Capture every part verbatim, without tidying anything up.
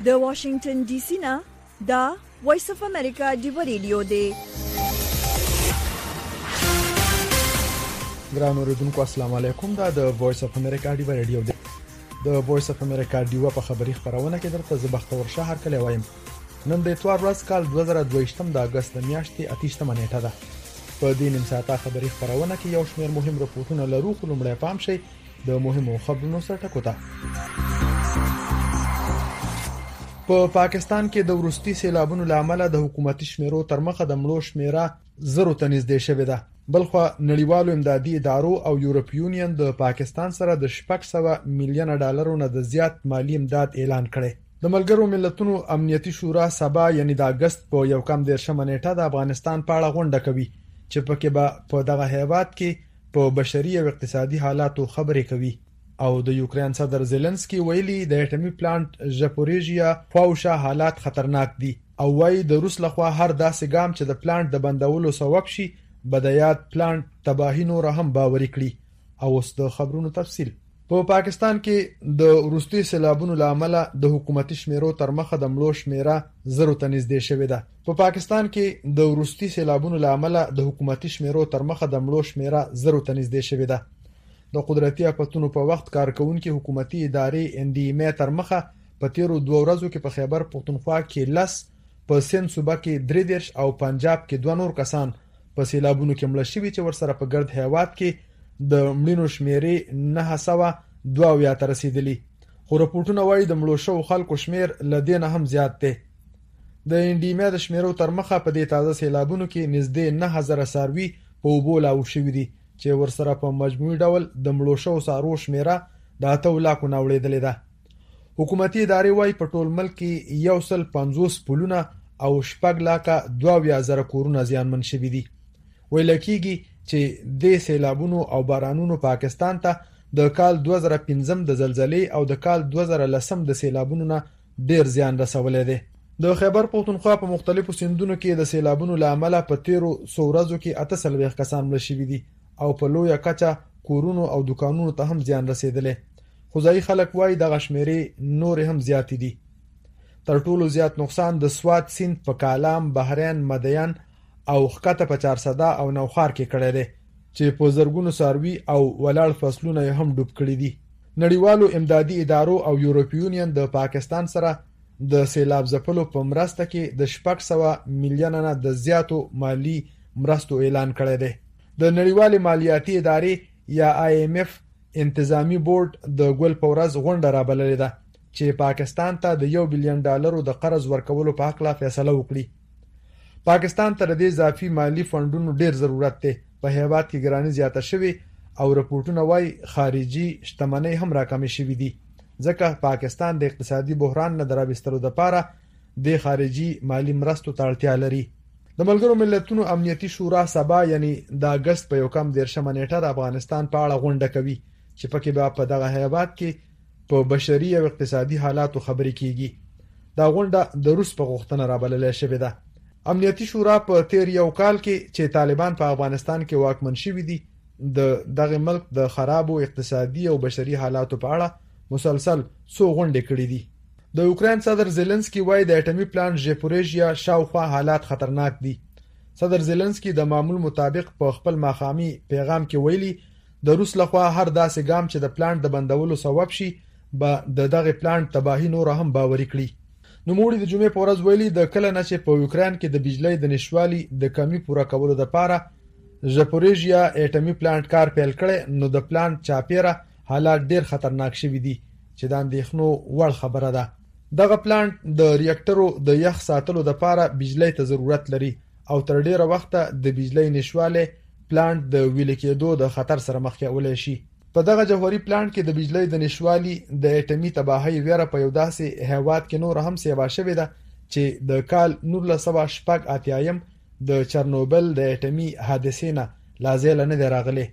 د واشنگټن ډي سي نه دا وایس اف امریکا دی ریډیو دی. ګران اوریدونکو السلام علیکم. دا د وایس اف امریکا دی ریډیو دی. د وایس اف امریکا دی په خبری خبرونه کې درته زبختور شهر کله وایم. نن د اتوار ورځ کال دوه زره دوه ویشت د اگست میاشتې اتهشتمه نیټه ده. په دې نیم ساعته خبری خبرونه کې یو شمېر مهم راپورټونه لرو، خو لومړی پام شي د مهمو خبرونو سره ټکوته. په پا پاکستان کې د ورستي سیلابونو لامل د حکومتي شمیرو تر مخه د مړو شمیره زرو ته نږدې شوې ده. بلخو نړیوالو امدادي ادارو او یورپ یونین د پاکستان سره د شپږ سوه میلیونه ډالرو نه د زیات مالی امداد اعلان کړي. د ملګرو ملتونو امنیتي شورا سبا یعنی د اگست په یو کم دیرشمه نیټه د افغانستان په اړه غونډه کوي چې پکې به په دغه هیواد کې په بشري او اقتصادي حالاتو خبرې کوي. او د یوکرين صدر زيلنسکي ویلي د اټومي پلانټ ژاپوریژیا فوشا حالات خطرناک دي او وايي د روس لخوا هر داسې ګام چې د پلانټ د بندولو سبب شي بدایات پلانټ تباہی نور هم باوري کړي. او اوس د خبرونو تفصیل. په پا پاکستان کې د ورستي سیلابونو لامل د حکومتي شمیرو تر مخه د مړو شمیره زرو ته نږدې شوې ده. په پا پاکستان کې د ورستي سیلابونو لامل د حکومتي شمیرو تر مخه د مړو شمیره زرو ته نږدې شوې ده. د قدرتي اپتونو په وخت کارکونکو حکومتي ادارې ان ډي ام تر مخه په تیرو دوه ورځو کې په خیبر پختونخوا کې لس، په سند صوبه کې درې دیرش او پنجاب کې دوه نور کسان په سیلابونو کې مړه شوي چې ورسره په ګرد هیواد کې د مړینو شمیرې نه سوه دوه اویا ته رسیدلی. خو راپورټونه وایي د مړو شوو خلکو شمیر له دې نه هم زیات دی. د ان ډي ام د شمیرو تر مخه په دې تازه سیلابونو کې نږدې نه هزار ساروي په اوبو لاو شوي دي چې ورسره په مجموعي ډول د مړو شوو سارو شمیره د اته لاکو نه وړېدلې ده. حکومتي ادارې وایي په ټول ملک کې یو سل پنځوس پلونه او شپږ لاکه دوه اویا زره کورونه زیانمن شوي دي. ویل کېږي چې د سیلابونو او بارانونو پاکستان ته د کال دوه زره پنځم د زلزلې او د کال دوه زره لسم د سیلابونو نه ډیر زیان رسولی دی. د خیبر پختونخوا په مختلفو سیندونو کې د سیلابونو لامل په تیرو څو ورځو کې اته څلوېښت کسان مړه شوي دي او په لویه کچه کورونو او دکانونو ته هم زیان رسیدلی. خو ځایي خلک وایي دغه شمیرې نورې هم زیاتې دي. تر ټولو زیات نقصان د سوات سیند په کالام، بحرین، مدین او ښکته په چارسده او نوخار کې کړی دی چې په زرګونو څاروي او ولاړ فصلونه هم ډوب کړي دي. نړیوالو امدادي ادارو او یورپ یونین د پاکستان سره د سیلاب ځپلو په مرسته کې د شپږ سوه میلیونه نه د زیاتو مالی مرستو اعلان کړی دی. د نړیوالې مالیاتي ادارې یا آی ایم اف انتظامی بورډ د ګل په ورځ غونډه رابللې ده چې پاکستان ته د یو بلین ډالرو د قرض ورکولو په حق لا فیصله وکړي. پاکستان ته د اضافي مالی فندونو ډیر ضرورت دی. په هیواد کې ګراني زیاته شوې او رپورټونه وایي خارجي شتمنۍ هم راکمې شوې دي ځکه پاکستان د اقتصادي بحران نه درابستلو لپاره د خارجي مالی مرستو ته اړتیا لري. د ملګرو ملتونو امنیتي شورا سبا یعنی د اگست په یو کم دیرشمه نیټه د افغانستان په اړه غونډه کوي چې پکې به په دغه هیواد کې په بشري او اقتصادي حالاتو خبرې کیږي. دا غونډه د روس په غوښتنه رابللې شوې ده. امنیتي شورا په تیر یو کال کې چې طالبان په افغانستان کې واکمن شوي دي د دغه ملک د خرابو اقتصادي او بشري حالاتو په اړه مسلسل څو غونډې کړې دي. د یوکرين صدر زيلنسکي وایي د اټومي پلانټ ژاپوریژیا شاوخوا حالات خطرناک دي. صدر زيلنسکي د معمول مطابق په خپل ماښامي پیغام کې ویلي د روس لخوا هر داسې ګام چې د پلانټ د بندولو سبب شي به د دغه پلانټ تباہی نور هم باوري کړي. نو موږ د جمعې په ورځ ویلي د کله نه چې په یوکرين کې د بجلی د نشوالي د کمی پوره کولو لپاره ژاپوریژیا اټومي پلانټ کار پیل کړي نو د پلانټ چاپیره حالات ډیر خطرناک شوي دي چې د اندېښنو وړ خبره ده. دغه پلانټ د ریاکټرو د یخ ساتلو لپاره بجلی ته ضرورت لري او تر ډیره وخته د بجلی نشواله پلانټ د ویل کېدو د خطر سره مخ کېولای شي. په دغه جوهري پلانټ کې د بجلی د نشوالي د اټومي تباہی ویره په یو داسې هیواد کې نور هم سیوا شوې ده چې د کال نولس سوه شپږ اتیایم د چرنوبل د اټومي حادثې نه لا زیله نه دی راغلی.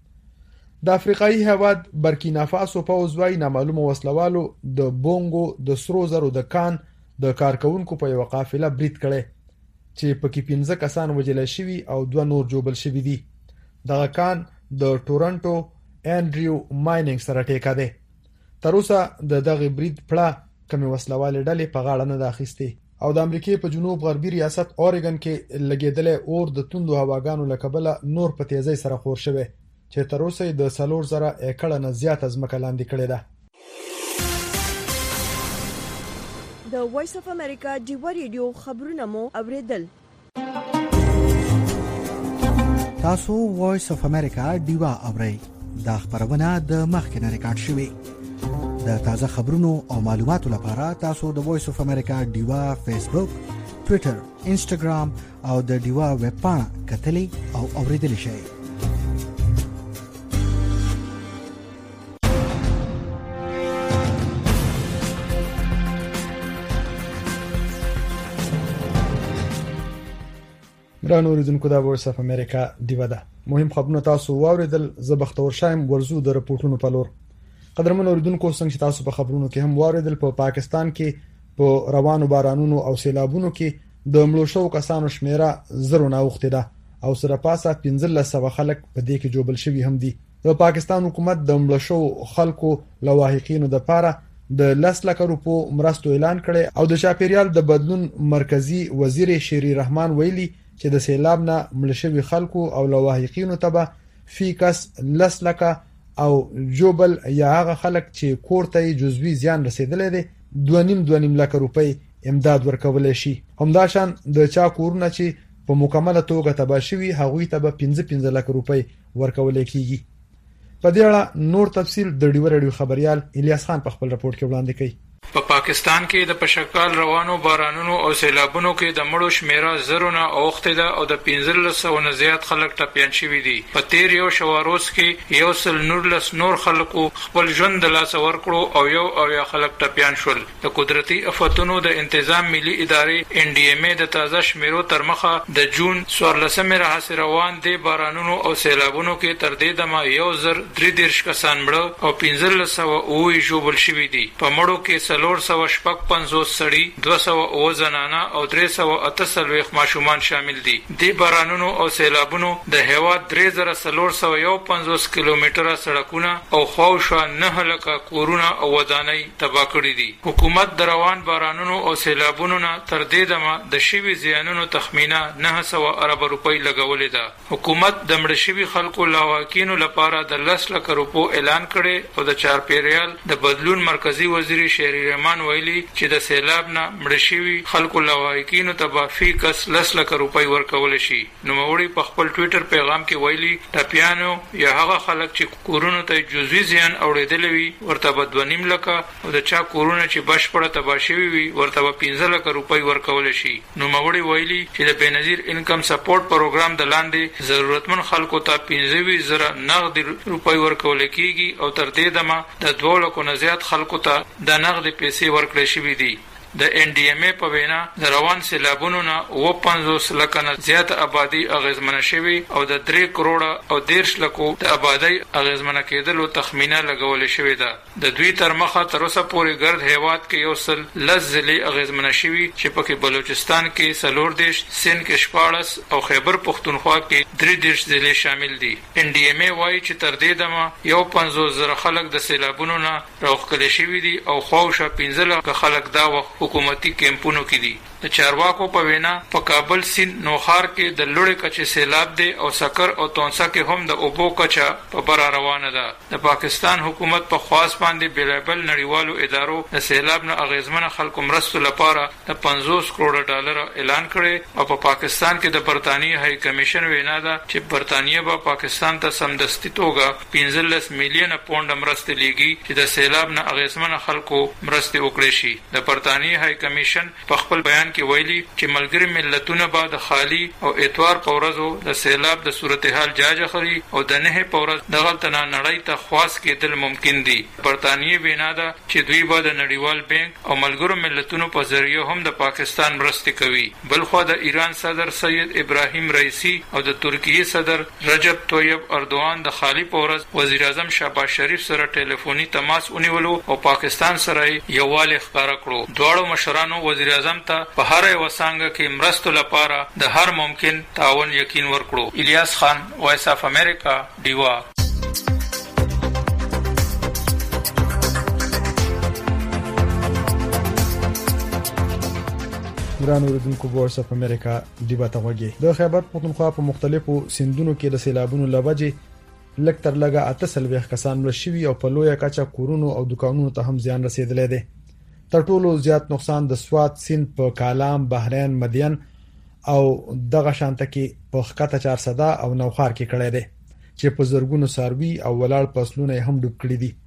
د افریقایي هیواد برکینافاسو پوځ وایي نامعلومه وسلوالو د بونګو د سرو زرو د کان د کارکونکو په یوه قافله برید کړی چې پکې پنځه کسان وژل شوي او دوه نور جوبل شوي دي. دغه کان د ټورنټو انډریو مایننګ سره ټیکه دی. تر اوسه د دغه برید پړه کومې وسلوالې ډلې په غاړه نه ده اخیستې. او د امریکای په جنوب غربي ریاست اوريګن کې لګیدلې اور د توندو هواګانو له کبله نور په تیزی سره خور شوی چې تر اوسه د څلور زره ایکړه نه زیات ځمکه لاندې کړې ده. د وایس اف امریکا ډیوا ریډیو خبرونه مو اوریدل. تاسو وایس اف امریکا ډیوا اورئ. دا خبرونه د مخکنه ریکارډ شوې. د تازه خبرونو او معلوماتو لپاره تاسو د وایس اف امریکا ډیوا فیسبوک، ټوئیټر، انسټاګرام او د ډیوا ویب پاڼه کتلی او اوریدلی شئ. ګران اوریدونکو د وایس اف امریکا ډیوا ده. مهم خبرونه تاسو واوریدل. زه بختور شایم ورزو د رپورټونو په لور. قدرمن اوریدونکو څنګه تاسو په خبرونو کې هم واوریدل په پا پاکستان کې په روانو بارانونو او سیلابونو کې د مړو شو کسانو شمیره زرو نه اوخته ده او سره پاسه پنځه سوه خلک په دې کې جوړل شوی هم دي. د پاکستان حکومت د مړو شو خلکو لواحقینو د پاره د لس لک روپو مرستو اعلان کړي او د شاپیریال د بدلون مرکزی وزیر شيري رحمان ویلي چې د سیلاب نه مړ شوی خلکو او لواحقینو ته فی کس لس لک او جوبل یا هغه خلک چې کور ته جزوی زیان رسیدلې دي دوه نیم دوه نیم لک روپۍ امداد ورکول شي. همداشان د چا کورونه چې په مکمله توګه تباه شوي هغوی ته به پنځه پنځه لک روپۍ ورکول کیږي. په دې اړه نور تفصیل د ډیوا ریډیو خبريال الیاس خان په خپل رپورت کې وړاندې کړي. په پا پاکستان کې د پشکال روانو بارانونو او سیلابونو کې د مړو شمیره زرونه اوخته ده او د پنځه سوه نه زیات خلک ټپيان شوي دي. په تیر یو شواروز کې یو سل نورلس نور خلکو خپل ژوند د لاس ورکړو او یو او یا خلک ټپيان شول. د قدرتي آفتونو د تنظیم ملي ادارې ان ډي ام ای د تازه شمیرو تر مخه د جون څوارلسمه راهسې روان دي بارانونو او سیلابونو کې تر دې دمه یو زر درې دېرش کسان مړه او پنځه سوه اووه ژوبل شوي دي. په مړو کې څلور سوه شپږ پنځوس سړي، دوه سوه اووه زنانه او درې سوه اته څلوېښت ماشومان شامل دي. دې بارانونو او سیلابونو د هیواد درې زره څلور سوه یو پنځوس کیلومتره سړکونه او خواوشا نه لکه کورونه او ودانۍ تباه کړي دي. حکومت د روان بارانونو او سیلابونو نه تر دې دمه د شوي زیانونو تخمینه نه سوه ارب روپۍ لګولې ده. حکومت د مړه شوي خلکو لواحقینو لپاره د لس لک روپو اعلان کړي او د چارپیریال د بدلون مرکزی وزیر شيري رحمان ویلي چې د سیلاب نه مړه شوي خلکو لواحقینو ته به فی کس لس لک روپۍ ورکول شي. نوموړي په خپل ټوئیټر پیغام کې ویلي ټپیانو یا هغه خلک چې کورونو ته جزوي زیان اوریدلی وي ورته به دوه نیم لکه او د چا کورونه چې بشپړه تباه شوي وي ورته به پنځه لکه روپۍ ورکول شي. نوموړي ویلي چې د بېنظیر انکم سپورټ پروګرام د لاندې ضرورتمن خلکو ته پنځه ویشت زره نغدي روپۍ ورکول کیږي او تر دې دمه د دوه لکو نه زیات خلکو ته د نغدي پیسې ورکړې شوې دي. د ان ډي ام ای په وینا د روان سیلابونو نه اوه پنځوس لکه نه زیاته آبادي اغیزمنه شوې او د درې کروړه او دېرش لکو د آبادۍ اغیزمنه کېدلو تخمینه لګولې شوې ده. د دوی تر مخه تر اوسه پورې ګرد هیواد کې یو سل لس ضلعې اغیزمنه شوي چې پکې بلوچستان کې څلور دېرش، سند کې شپاړس او خیبر پښتونخوا کې درې دېرش ضلعې شامل دي. ان ډي ام ای وایي چې تر دې دمه یو پنځوس زره خلک د سیلابونو نه راوښکلي شوي دي او خواوشا پنځه لکه خلک دا وخت حکومتي کیمپونو کې دي. د چارواکو په وینا په کابل سیند نوخار کې د لوړې کچې سیلاب دی او سکر او تونسا کې هم د اوبو کچه په بره روانه ده. د پاکستان حکومت په خواست باندې بیلابل نړیوالو ادارو د سیلاب نه اغیزمنه خلکو مرستو لپاره د پنځوس کروڑه ډالر اعلان کړي او په پا پاکستان کې د برتانیې هاي کمیشن وینا ده چې برتانیې به پاکستان ته سمدستي توګه پنځلس میلیونه پونډ مرستې لیږي چې د سیلاب نه اغیزمنه خلکو مرستې وکړي شي. د برتانیې هاي کمیشن په خپل بیان کې ویلي چې ملګری ملتونه به د خالی او اتوار په ورځو د سیلاب د صورتحال جاج اخلي او د نه په ورځ دغه تنه نړۍ ته خواص کېدل ممکن دي. برتانیې وینا ده چې دوی به د نړیوال بانک او ملګرو ملتونو په ذریعہ هم د پاکستان مرستې کوي. بلخو د ایران صدر سید ابراهیم رئیسی او د ترکیې صدر رجب طیب اردوغان د خالی په ورځ وزیر اعظم شهباز شریف سره ټلیفوني تماس ونیولو او پاکستان سره یووالی ښکاره کړو. دواړو مشرانو وزیر اعظم ته په هر یو څنګه کې مرستو لپاره د هر ممکن تعاون یقین ورکړو. الیاس خان، وایس اف امریکا، ډیوا. ګران اوریدونکو وایس اف امریکا ډیبا ته وګورئ. د خیبر پختونخوا په مختلفو سیندونو کې د سیلابونو لوجې لک تر لګه اته سلويخ کسان مړ شوي او په لویه کچه کورونو او دکانونو ته هم زیان رسیدلی دی. تر ټولو زیات نقصان د سوات سیند په کالام، بحرین، مدین او دغه شانته کې په خکته چارسده او نوخار کې کړی دی چې په زرګونو ساروي او ولاړ فصلونه هم ډوب کړي دي.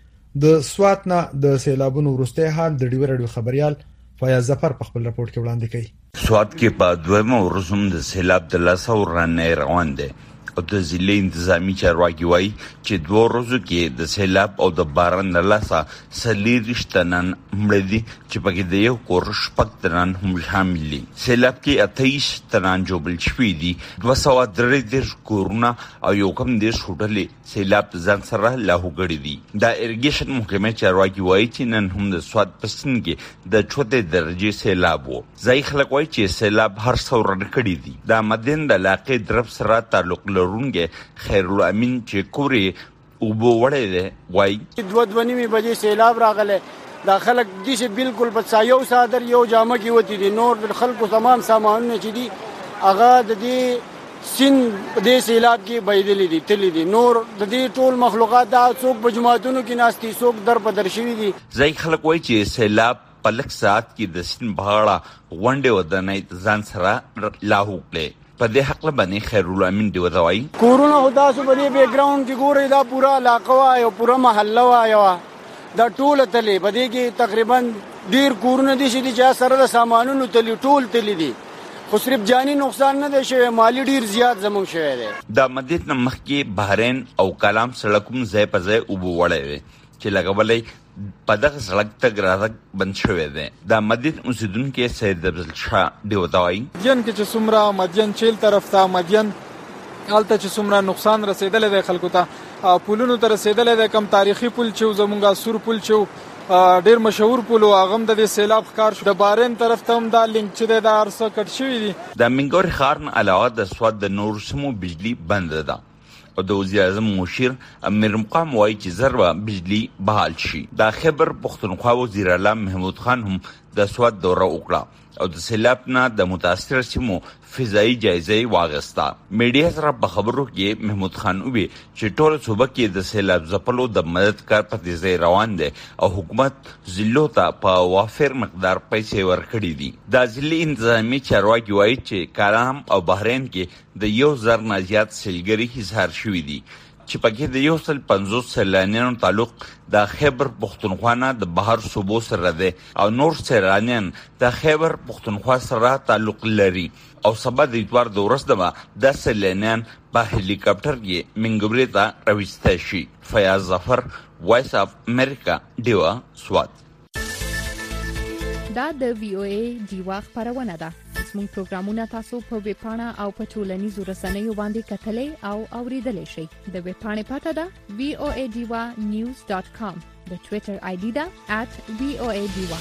د سوات نه د سیلابونو وروستی حال د ډیوه رادیو خبريال فیاض ظفر په خپل راپورټ کې وړاندې کړي. سوات کې په دویمه ورځم د سیلاب د لاسه ورانه روان دي او د ضلع انتظامی چارواکي وایي چې دوه ورځو کې د سیلاب او د باران د لاسه څلوېښت تنان مړه دي چې پکې د یو کور شپږ تنان هم شامل دي. سیلاب کې اته ویشت تنان جوړل شوي دي. دوه سوه درې دېرش کورونه او یو کم دېرش هوټلې سیلاب ځان سره لاهو کړي دي. د اریګیشن محکمې چارواکي وایي چې نن هم د سوات په سیند کې د چوتې درجې سیلاب و. ځایي خلک وایي چې سیلاب هر څه وران کړي دي. د مدین د علاقې درب سره تعلق لرونکي خیرالامین چې کوري او بو وړې ده وای دوه دوه نیمه بجې سیلاب راغله. دا خلک دي چې بالکل په یو صادر یو جامه کې وتی دي. نور د خلکو تمام سامانونه چې دي هغه د دې سین د سیلاب کې بيدلې دي تللی دي. نور د دې ټول مخلوقات دا څوک په جماعتونو کې ناشتي څوک در په در شوي دي. ځای خلک وای چې سیلاب په لک ساعت کې د سین بهاړه غونډه ودانې ځان سره لاهو کړي. په دې حق باندې خیرالامین دی وځوي کورونه خدا سو په دې بیک ګراوند کې ګوري دا پورا علاقه وا او پورا محله وا یو دا ټول تلې په دې کې تقریبا ډیر کورونه دي چې سره د سامانونو تلې ټول تلې دي. خو صرف جانی نقصان نه دی شوی، مالی ډیر زیات زموږ شوی دی. د مدینه مخکې بحرین او کلام سړکوم ځای په ځای اوبو وړي چې لګولې په دغه سړک تګ راتګ بند شوی دی. د مدین اوسیدونکو سید عبدل شاه دی وتاوي مدین کې چې څومره مدین چیل طرف ته مدین حالت چې څومره نقصان رسیدل دی خلکو ته پولونو ته رسیدل دی. کم تاریخي پول چې زمونږه سور پول چې ډیر مشهور پول او هغه د سیلاب ښکار شو. د بارین طرف ته هم دا لینک چې د ارسه کټ شوی دی. د منګور خارن علاوه د سواد د نور سمو بجلی بند ده او د وزیر اعظم مشیر امیر مقام وایي چې ضربه بجلی بحال شي. د خیبر پختونخوا وزیر اعلی محمود خان هم د سواد دوره وکړه او د سیلاب نه د متاثر سیمو فضایي جایزه واغستا. میډیا سره په خبرو کې محمود خان وی چې ټول صوبه کې د سیلاب ځپلو د مدد کار په تیزی روان دي او حکومت ضلعو ته په وافر مقدار پیسې ورکړي دي. د ضلع انتظامی چارواکي وایي چې کالام او بحرین کې د یو زر نه زیات سیلګري اظهار شوي دي چې پکې د یو سل پنځوس سیلانیانو تعلق د خیبر پختونخوا نه د بهر صوبو سره دی او نور سیلانیان د خیبر پختونخوا سره تعلق لري او سبا د اتوار د ورځ د د سیلانیان په هلیکاپټر کې منګوري ته راوستل شي. فیاض ظفر، وایس اف امریکا، ډیوا سوات. دا د وی او ای ډیوا خبرونه ده. زموږ پروګرامونه تاسو په ویب پاڼه او په ټولنیزو رسنیو باندې کتلای او اوریدلای شئ. د ویب پاڼې پته ده وی او ای ډیوا نیوز ډاٹ کام. د ټوئیټر آی ډي ده ات وی او ای ډیوا.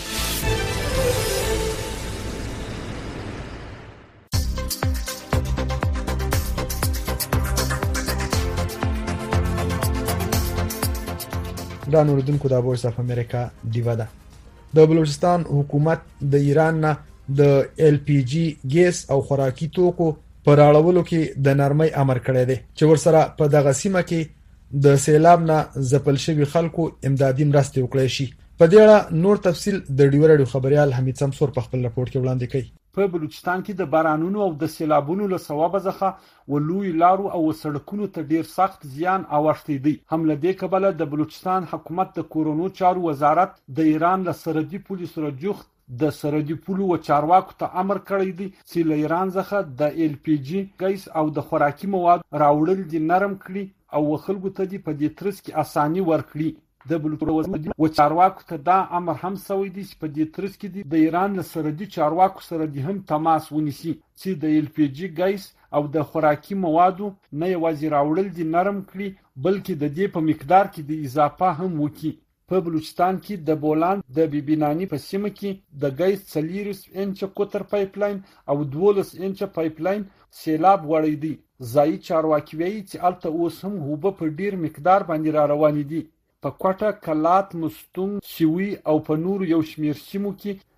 دا نوردونکو د وایس اف امریکا ډیوا ده. د بلوچستان حکومت د ایران نه د ال پی جی ګیس او خوراکي توکو پر اړولو کې د نرمۍ امر کړی دی چې ورسره په دغه سیمه کې د سیلاب نه ځپل شوي خلکو امدادي مرستې وکړي شي. په دې اړه نور تفصیل د ډیوه رادیو خبريال حمید سمسور په خپل راپورټ کې وړاندې کړي. په بلوچستان کې د بارانونو او د سیلابونو له سببه ځخه ولوی لارو او سړکونو ته ډیر سخت زیان اوښتی دی. هم له دې کبله د بلوچستان حکومت د کورونو چارو وزارت د ایران له سرحدي پولیسو سره جوخت د سرحدي پولو و چارواکو ته امر کړی دی چې له ایران څخه د ال پی جی ګیس او د خوراکي مواد راوړل دي نرم کړي او خلکو ته دي په دې ترڅ کې اساني ورکړي. د بلوچستان و چارواکو ته دا امر هم سوی دی چې په دې ترڅ کې دي د ایران له سرحدي چارواکو سره دي هم تماس ونیسي چې د ال پی جی ګیس او د خوراکي موادو نه یوازې راوړل دي نرم کړي بلکې د دې په مقدار کې د اضافه هم وکړي. په بلوچستان کې د بولان د بیبینانی په سیمه کې د ګیس څلوېښت انچه قطر پایپ لاین او دولس انچه پایپ لاین سیلاب وړی دی. ځایي چارواکي وایي چې الته اوس هم اوبه په ډیر مقدار باندې را روانې دي. په کوټه، کلات، مستونګ، شوي او په نور یو شمیر سیمو کې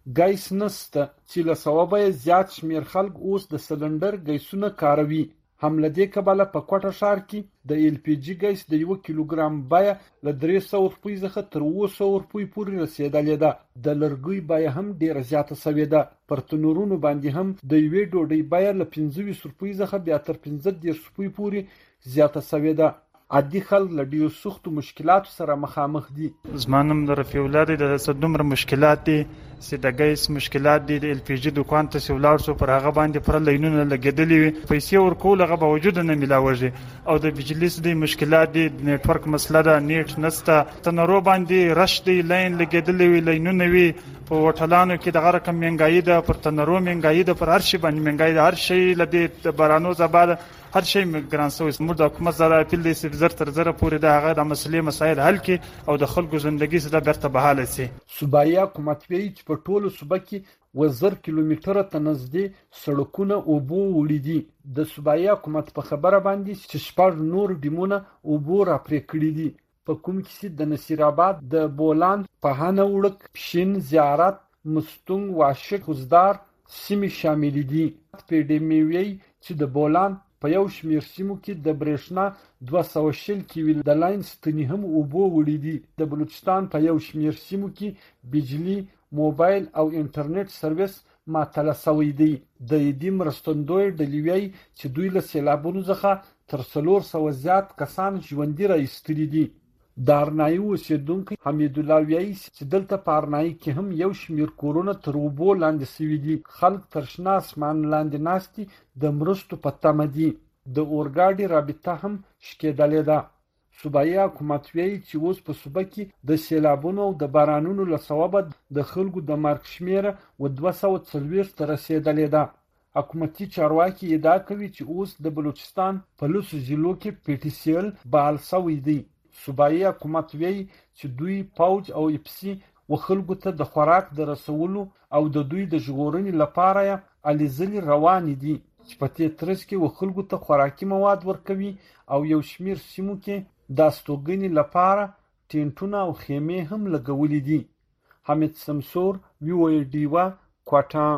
ګیس نسته چې له سوابه زیات شمیر خلک اوس د سلندر ګیسونه کاروي. هم له دې کبله په کوټه ښار کې د ایل پی جی ګیس د یو کیلوګرام بیه له درې سوه روپۍ څخه تر اوه سوه روپۍ پورې رسېدلې ده. د لرګیو بیه هم ډېره زیاته سوې ده. پر تنورونو باندې هم د یوې ډوډۍ بیه له پنځه ویشت روپۍ څخه بیا تر پنځه دېرش روپۍ پورې زیاته سوې ده. عادي خلک له ډېرو سختو مشکلاتو سره مخامخ دي. زما نوم د رفیع الله دی. د څه دومره مشکلات دي چې د ګیس مشکلات دي. د ایل پی جي دوکان ته چې ولاړ شو پر هغه باندې پوره لینونه لګېدلي وي، پیسې ورکول هغه باوجود نه میلاوږي. او د بجلي دي مشکلات دي، د نیټورک مسله ده، نیټ نسته، تنرو باندې رش دی، لین لګېدلي وي، لینونه وي. په هوټلانو کې دغه رقم مهنګایي ده، پر تنرو مهنګایي ده، پر هر شي باندې مهنګایي ده. هر شی له دې بارانو زباده هر شی ګران سوی. موږ د حکومت سره اپیل دی چې زر تر زره پورې د هغه د مسلې مسایل حل کړي او د خلکو ژوندګي سره بیرته بحاله شي. صوبایي حکومت وایي چې په ټولو صوبه کې وزر کیلومتره ته نږدې سړکونه اوبو وړي دي. د صوبایي حکومت په خبره باندې چې شپږ نور ډیمونه اوبو راپرې کړي دي. په کوم کې د نصیر آباد، د بولان، پهانه وړک، پشین، زیارت، مستونګ، واشک، خوزدار سیمې شامل دي. په ډیمیوي چې د بولان په یو شمیر سیمو کې د برېښنا دوه سوه شل کیوي د لاین ستنې هم اوبو وړي دي. د بلوچستان په یو شمیر سیمو کې بجلی، موبایل او انټرنیټ سرویس معطله سوی دی. د ایدي مرستندوی ډلې وایي چې دوی له سیلابونو څخه تر څلور سوه زیات کسان ژوندي را ایستلي دي. د ارنایي اوسېدونکی حمید الله وایي چې دلته په ارنایي کې هم یو شمیر کورونه تر اوبو لاندې سوي دي. خلک تر شنه اسمان لاندې ناست دي، د مرستو په تمه دي. د اورګاډي رابطه هم شکېدلې ده. صوبایي حکومت وایي چې اوس په صوبه کې د سیلابونو او د بارانونو له سببه د خلکو د مرګ شمېره و دوه سوه څلوېښت ته رسېدلې ده. حکومتي چارواکي ادعا کوي چې اوس د بلوچستان په لسو ضلعو کې پی ټي سی ال بحال سوی دی. صوبایي حکومت وایي چې دوی پوج او اپسي و خلکو ته د خوراک د رسولو او د دوی د ژغورنې لپاره یې هلې ځلې روانې دي چې په دې ترڅ کې و خلکو ته خوراکي مواد ورکوي او یو شمیر سیمو کې د استوګنې لپاره ټینټونه او خیمې هم لګولې دي. حمید سمسور، وی او ای ډیوا، کوټه.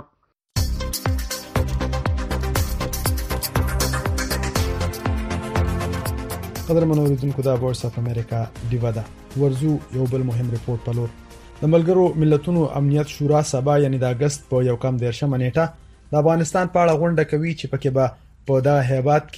قدرمنو اوریدونکو، دا وایس اف امریکا ډیوا ده. ورزو یو بل مهم ریپورت په لور. د ملګرو ملتونو امنیت شورا سبا یعنی د اگست په یو کم دیرشمه نیټه د افغانستان په اړه غونډه کوي چې پکې به په دا هیواد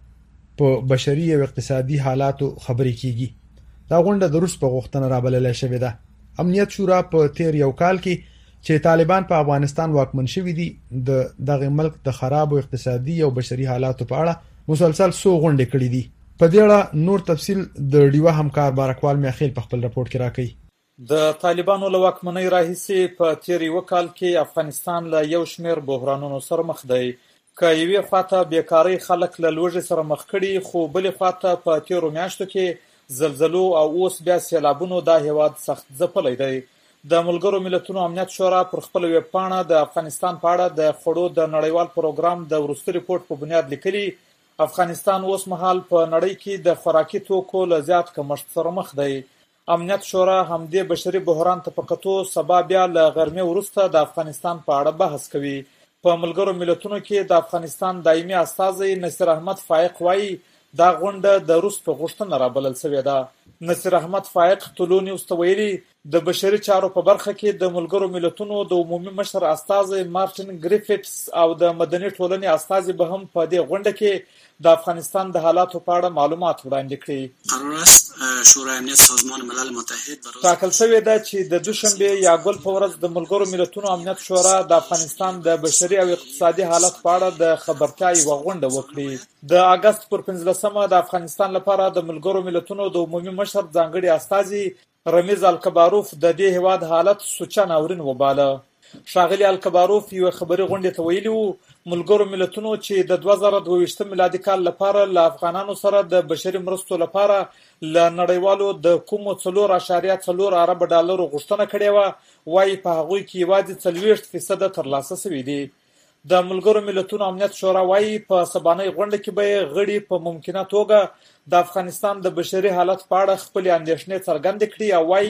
کې په بشري او اقتصادي حالاتو خبرې کیږي. دا غونډه د روس په غوښتنه رابلل شوې ده. امنیت شورا په تیر یو کال کې چې طالبان په افغانستان واکمن شوي دي د دغه ملک د خراب او اقتصادي او بشري حالاتو په اړه مسلسل سو غونډې کړې دي. په دې اړه نور تفصیل د ډیوا همکار بارکوال میخیل په خپل راپورټ کې راکړي. د طالبانو له واکمنۍ راهیسې په تیر یو کال کې افغانستان له یو شمېر بحرانونو سره مخ دی. که یوې خواته بیکارۍ خلک له لوږې سره مخ کړي، خو بلې خواته په تیرو میاشتو کې زلزلو او اوس بیا سیلابونو دا هیواد سخت ځپلی دی. د ملګرو ملتونو امنیت شورا پر خپل ویب پاڼه د افغانستان په اړه د خوړو د نړیوال پروګرام د وروستي ریپورت په بنیاد لیکلي افغانستان اوس مهال په نړۍ کې د خوراکي توکو له زیات کمښت سره مخ دی. امنیت شورا همدې بشري بحران ته په کتو سبا بیا له غرمې وروسته د افغانستان په اړه بحث کوي. په ملګرو ملتونو کې د افغانستان دایمي استازی نصیر احمد فائق وایي دا غونډه د روس په غوښتنه رابلل شوې ده. نصیر احمد فائق ټولو نیوز ته ویلي د بشري چارو په برخه کې د ملګرو ملتونو د عمومي مشر استازی مارټین ګریفټس او د مدني ټولنې استازی به هم په دې غونډه کې د افغانستان د حالاتو په اړه معلومات وړاندې کړي. قرار است شورای امنیت سازمان ملل متحد ټاکل شوې ده چې د دوشنبه یا ګل په ورځ د ملګرو ملتونو امنیت شورا د افغانستان د بشري او اقتصادي حالت په اړه د خبرتیا یوه غونډه وکړي. د اگست پر پنځلسمه د افغانستان لپاره د ملګرو ملتونو د عمومي مشر ځانګړي استازي رمیز الکباروف د دې هیواد حالت سوچه ناورین وباله. ښاغلي الکباروف یو خبري غونډه ته ویلي وو ملګرو ملتونو چې د دوه زره دوه ویشتم میلادي کال لپاره له افغانانو سره د بشري مرستو لپاره له نړیوالو د کومو څلور اعشاریه څلور ارب ډالرو غوښتنه کړې وه، وایي په هغوی کې یوازې څلوېښت فیصده ترلاسه شوي دي. د ملګرو ملتونو امنیت شورا وایي په سبانۍ غونډه کې به یې غړي په ممکنه توګه د افغانستان د بشري حالت په اړه خپلې اندېښنې څرګندې کړي او وایي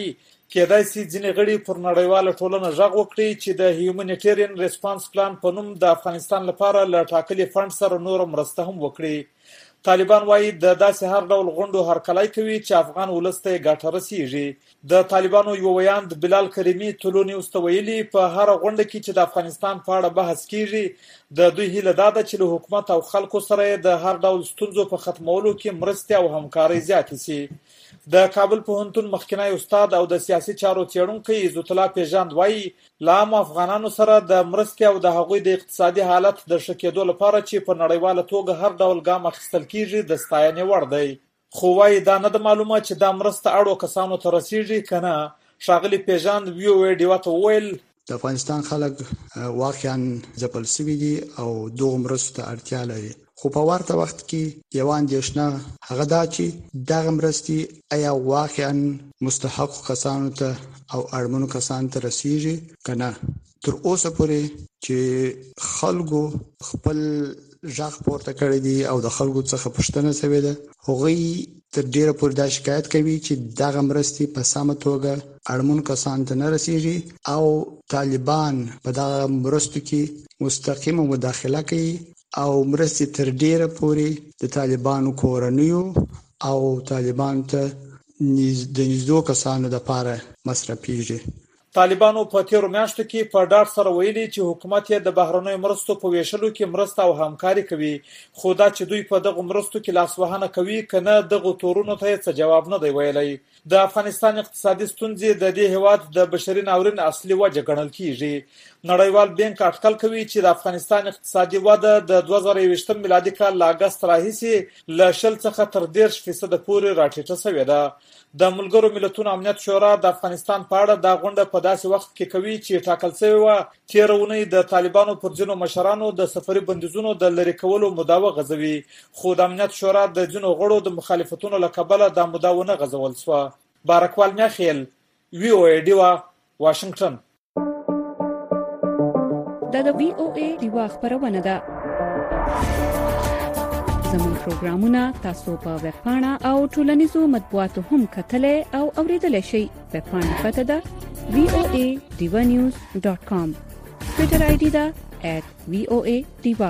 کېدای شي ځینې غړي پر نړیواله ټولنه غږ وکړي چې د هیومانیټیرین ریسپانس پلان په نوم د افغانستان لپاره له ټاکلي فنډ سره نور مرسته هم وکړي. طالبان وایي د داسې هر ډول غونډو هرکلی کوي چې افغان ولس ته ګټه رسیږي. د طالبانو یو ویاند بلال کریمي ټولو نیوز ته ویلي په هر غونډه کې چې د افغانستان په اړه بحث کیږي د دوی هیله دا ده چې له حکومت او خلکو سره د هر ډول ستونزو په ختمولو کې مرستې او همکاري زیاتې شي. د کابل پوهنتون مخکینی استاد او د سیاسي چارو څېړونکی عزت الله پیژاند وایي له عامو افغانانو سره د مرستې او د هغوی د اقتصادي حالت د ښه کېدو لپاره چې په نړیواله توګه هر ډول ګام اخیستل کیږي د ستاینې وړ دی. خو وایي دا نه ده معلومه چې دا مرسته اړو کسانو ته رسیږي که نه. ښاغلي پیژاند وی او ای ډیوا ته وویل د افغانستان خلک واقعا ځپل شوي دي او دغو مرستو ته اړتیا لري، خو په ورته وخت کې یوه اندېښنه هغه دا چې دغه مرستې آیا واقعا مستحقو کسانو ته او اړمنو کسانو ته رسیږي که نه. تر اوسه پورې چې خلکو خپل غږ پورته کړی دی او د خلکو څخه پوښتنه شوې ده، هغوی تر ډیره پورې دا شکایت کوي چې دغه مرستې په سمه توګه اړمنو کسانو ته نه رسیږي او طالبان په دغه مرستو کې مستقیمه مداخله کوي او مرستې تر ډیره پورې د طالبانو کورنیو او طالبان ته د نږدې کسانو لپاره مصرفیږي. طالبانو په تیرو میاشتو کې په ډاډ سره ویلي چې حکومت یې د بهرنیو مرستو په ویشلو کې مرسته او همکاري کوي، خو دا چې دوی په دغو مرستو کې لاسوهنه کوي که نه دغو تورونو ته څه جواب نه دی ویلی. د افغانستان اقتصادي ستونزې د دې هیواد د بشري ناورین اصلي وجه ګڼل کیږي. نړیوال بانک اټکل کوي چې د افغانستان اقتصادي وده د دوه زره یوویشتم میلادي کال له اګست راهیسې له شل څخه تر دېرش فیصده پورې راټیټه شوې ده. د ملګرو ملتونو امنیت شورا د افغانستان په اړه دا غونډه په داسې وخت کې کوي چې ټاکل شوې وه تېره اونۍ د طالبانو پر ځینو مشرانو د سفري بندیزونو د لرې کولو مدعا وغځوي، خو د امنیت شورا د ځینو غړو د مخالفتونو له کبله دا مدعا ونه غځول شوه. بارکوال میاخیل، وی او ای ډیوا، واشنگټن. دا د وی او ای ډیوا خبرونه ده. زموږ پروګرامونه تاسو په ویب پاڼه او ټولنیزو مطبوعاتو هم کتلای او اوریدلای شئ. ویب پاڼه پته ده وی او ای ډیوا نیوز ډاټ کام. ټویټر آی ډي ده ایټ وی او ای ډیوا.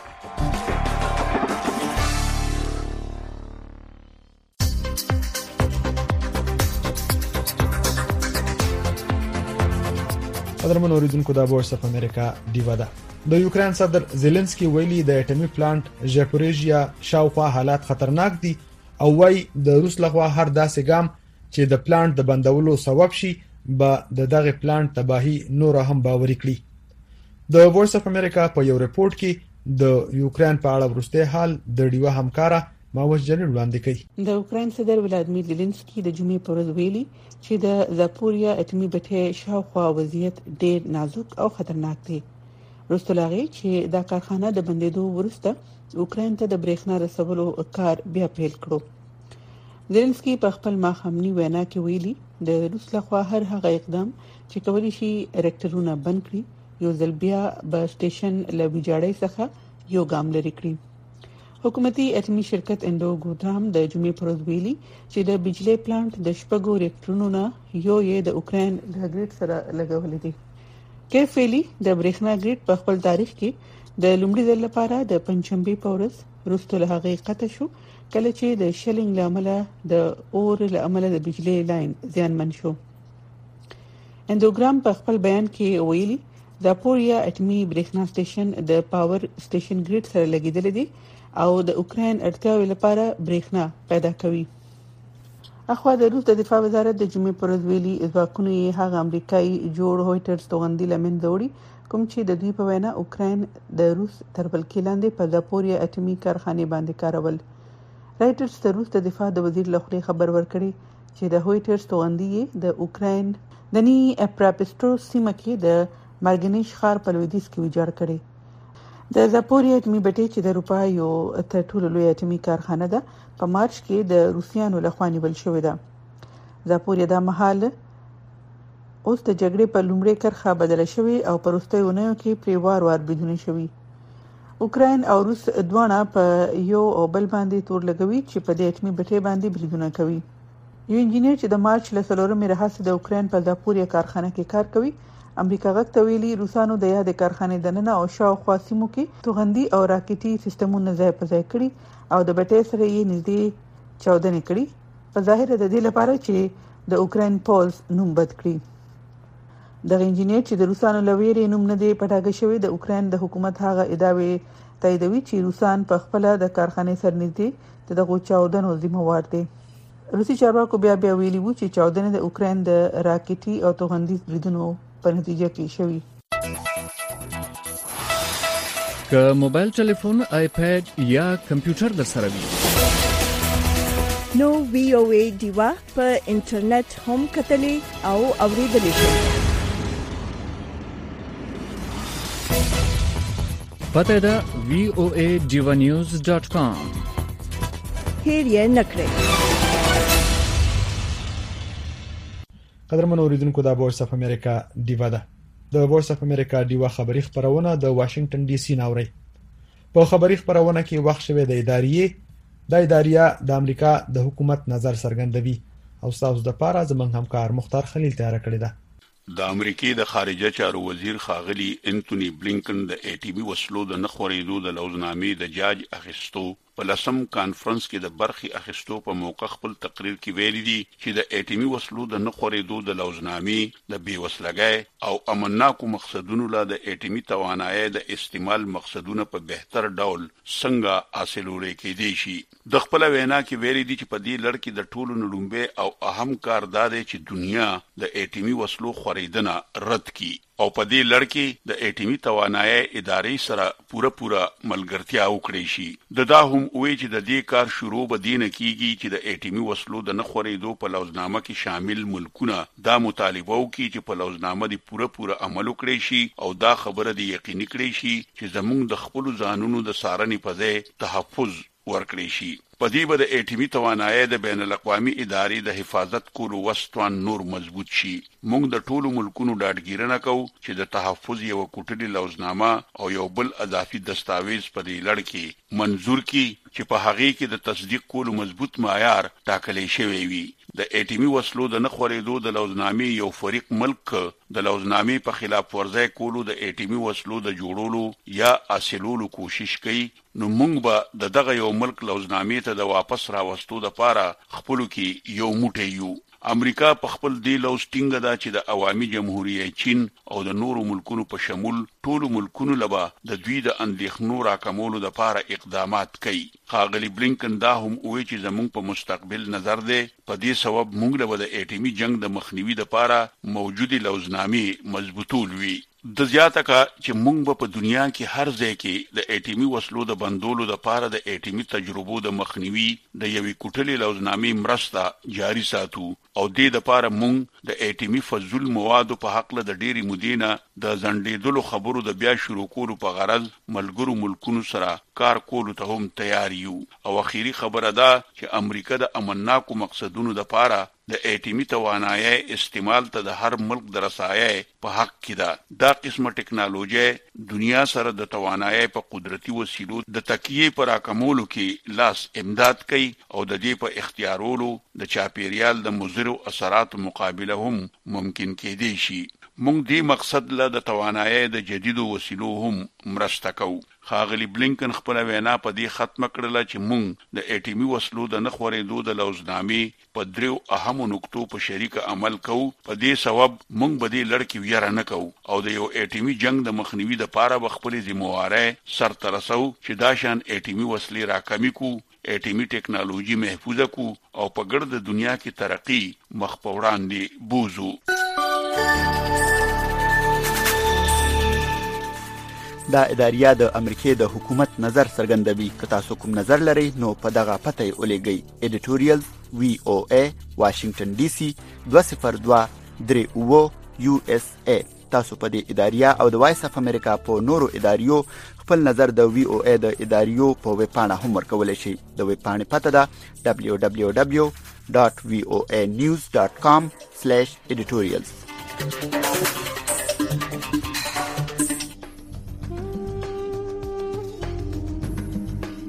قدرمن اوریدونکو دا وایس اف امریکا ډیوا ده. د یوکرين صدر زيلنسکي ویلي د اټومي پلانټ ژاپوریژیا شاوخوا حالات خطرناک دي او وايي د روس لخوا هر داسې ګام چې د پلانټ د بندولو سبب شي به د دغه پلانټ تباہي نور هم باوري کړي. د وایس اف امریکا په یو ریپورت کې د یوکرين په اړه ورسته حال د ډیوا همکارا ماوس جنرال وړاندې کړي. د یوکرين صدر ولادیمیر زيلنسکي د جمعې پر ورځ ویلي چې د زاپوریا اټومي بټۍ شاوخوا وضعیت ډېر نازک او خطرناک دی. وروسته لاغي چې دا کارخانه د بندیدو وروسته یوکرين ته د برېښنا رسولو کار بیا پیل کړو. زيلنسکي په خپل ماښامني وینا کې ویلي د روس لخوا هر هغه اقدام چې کولی شي ریاکټرونه بند کړي یو ځل بیا به سټیشن له ویجاړۍ څخه یو ګام لري کړي. حکومتي اټومي شرکت انډو ګودام د جمعې پر ورځ ویلي چې د بجلی پلانټ د شپږو ریاکټرونو نه یو یې د یوکرين د ګریډ سره لګولې دي. کیفلی د برېښنا ګریډ په خپل تاریخ کې د لومړي ځل لپاره د پنځشنبه په ورځ وروسته له هغې قطع شو کله چې د شلینګ لامل د اور لامل د بجلی لاین زیانمن شو. اندوګرام په خپل بیان کې ویلي زاپوریا اټومي برېښنا سټیشن د پاور سټیشن ګریډ سره لګیدل دي او د یوکرين اړتیاوې لپاره برېښنا پیدا کوي. اخوا د روس د دفاع وزارت د جمعې پر ورځ ویلي ځواکونه یې هغه امریکایي جوړ هویټرز توغندي لمن دوړي کوم چې د دوی په وینا یوکرين د روس تر بلکې لاندې په زاپوریا اټومي کارخانه باندې کارول. رایټرز د روس د دفاع د وزیر لخوا خبر ورکړي چې د هویټرز توغندي د یوکرين د نی اپراپسټرو سیمه کې د مارګنیش ښار په لویدیځ کې ویجاړ کړي. د زاپوریا اټومي بټۍ چې د اروپا یو تر ټولو لوی اټومي کارخانه ده په مارچ کې د روسیانو لخوا نیول شوې ده. زاپوریا د مهال اوس د جګړې په لومړۍ کرښه بدله شوې او په وروستیو اونیو کې پرې وار وار بریدونه شوي. یوکرين او روس دواړه په یو او بل باندې تور لګوي چې په دې اټومي بټۍ باندې بریدونه کوي. یو انجینیر چې د مارچ له څلورمې راهیسې د اوکرين په زاپوریا کارخانه کې کار کوي امریکا غږ ته ویلي روسانو د یاد کارخانې دننه او شاوخوا سیمو کې توغندي او راکټي سیستمونه ځای په ځای کړي او د بټۍ سره یې نږدې چاودنې کړي په ظاهر د دې لپاره چې د اوکرين پولس نوم بد کړي. د انجینیر چې د روسانو لویری نوم نه دی پټاګه شوی د اوکرين د حکومت هغه ادعاوی تاییدوي چې روسان په خپل د کارخانې سره نږدې دغه چاودنو ذمہوار دي. روسي چارواکو بیا بیا ویلي وو چې چاودنې د اوکرين د راکټي او توغندي بریدونو په نتیجه کې شوی. که موبایل ټلیفون، آیپاد یا کمپیوټر در سره وي نو وی او ای دیوا په انټرنیټ هم کتلې او اوریدلې شي. پته ده وی او ای دیوا نیوز ډاٹ کام. هیر یې نکړئ. قدرمن اوریدونکو د وایس اف امریکا دیوا ده. د وایس اف امریکا دیوا خبری خبرونه د واشنگټن ډي سي ناوړي. په خبری خبرونه کې وخت شوه د ادارې د اداریا د امریکا د حکومت نظر څرګندوي او تاسو د پاره زمونږ همکار مختار خلیل تیار کړی ده. د امریکای د خارجه چارو وزیر خاغلی انټونی بلینکن د ایټیبي وسلو د نخورېدو د لوزنامې د جاج اخیستو په لسم کانفرنس کې د برخي اخیستو په موقع خپل تقریر کې ویلي دي چې د ایټیمي وسلو د نخورېدو د لوزنامې د بیوسلګۍ او امناکو مقصدونو لا د ایټیمي توانایي د استعمال مقصدونه په بهتر ډول څنګه حاصلول کېدي شي. د خپل وینا کې ویلي دي چې په دې لړ کې د ټولو نړومبه او اهم کار دا دی چې دنیا د ایټیمي وسلو خریدنه رد کړي او په دې لړ کې د ایټیمي توانایي ادارې سره پوره پوره ملګرتیا وکړي شي. د دا هم وی چې د دې کار شروع به دینه کیږي چې د ایټیمي وسلو د نخورېدو په لوزنامه کې شامل ملکونه دا مطالبه وکړي چې په لوزنامه دی پوره پوره عمل وکړي شي او دا خبره دی یقیني کړي شي چې زموږ د خپل ځانونو د سارنې په ځای تحفظ ورکړي شي. په دې به د ایټیمي توانایي د بین الاقوامي ادارې د حفاظت کولو وسطوان نور مضبوط شي. موږ د ټولو ملکونو ډاډګیرنه کوو چې د تحفظ یو کوټلي لوزنامه او یو بل اضافي دستاویز په دې لړ کې منظور کی چې په هغه کې د تصدیق کولو مضبوط معیار ټاکلی شوی وي. د ایټیمي وسلو د نخورېدو د لوزنامې یو فریق ملک د لوزنامې په خلاف ورزۍ کولو د ایټیمي وسلو د جوړولو یا حاصلولو کوشش کوي. نو موږ به د دغه یو ملک لوزنامې ته د واپس راوستو لپاره خپل کې یو موټی یو. امریکا په خپل دی لوستینګ دا چې د عوامي جمهوریت چین او د نورو ملکونو په شمول ټولو ملکونو لبا د دوی د اندېښنو راکمولو لپاره اقدامات کوي. خاغلی بلینکن دا هم وایي چې زموږ په مستقبل نظر دی په دې سبب موږ له د ایټیمي جنگ د مخنیوي لپاره موجودي لوزنامې مضبوطول وي. د زیاته کا چې موږ په دنیا کې هر ځای کې د ایټیمي وسلو د بندولو لپاره د ایټیمي تجربو د مخنیوي د یوې کوټلې لوزنامې مرسته جاری ساتو او دې لپاره موږ د ایټیمي فزول موادو په حق له د ډېری مدینه د ځنډېدلو خبرو د بیا شروع کولو په غرض ملګرو ملکونو سره کار کولو ته هم تیار یو. او اخیری خبره ده چې امریکا د امناکو مقصدونو لپاره د ایټیمي توانایي استعمال ته د هر ملک د رسایي په حق کې ده. دا قسمه ټکنالوژي دنیا سره د توانایي په قدرتي وسیلو د تکیه پر راکمولو کې لاس امداد کوي او د دې په اختیارولو د چاپیریال د مضرو اثرات مقابله هم ممکن کېدی شي. موږ دې مقصد له د توانایي د جديدو وسیلو هم مرسته کوو. خاغلی بلینکن خپل وینا په دې ختم کړله چې موږ د ایټیمي وسلو د نخورېدو د لوزنامې په دریو اهمو نقطو په شریک عمل کوو. په دې سبب موږ به دې لړ کې ویره نه کوو او د یو ایټیمي جنگ د مخنیوي لپاره به خپل ذمہواري سرته رسو چې دا شان ایټیمي وسلې راکمې کو، ایټیمي ټکنالوژي محفوظ کو او په ګرد دنیا کې ترقی مخ په وړاندې بوزو. دا اداریا د امریکای د حکومت نظر څرګندوي. که تاسو کوم نظر لرئ نو په دغه پته ولېږئ. ایډیټوریال وی او ای واشنگټن ډي سي دوه صفر دوه درې اوه یو اس ای. تاسو په دې اداریا او د وایس اف امریکا په نورو اداریو خپل نظر د وی او ای د اداریو په ویب پاڼه هم ورکولی شئ. د ویب پاڼې پته ده دبلیو دبلیو دبلیو ډاټ وی او ای نیوز ډاټ کام سلیش ایډیټوریالز.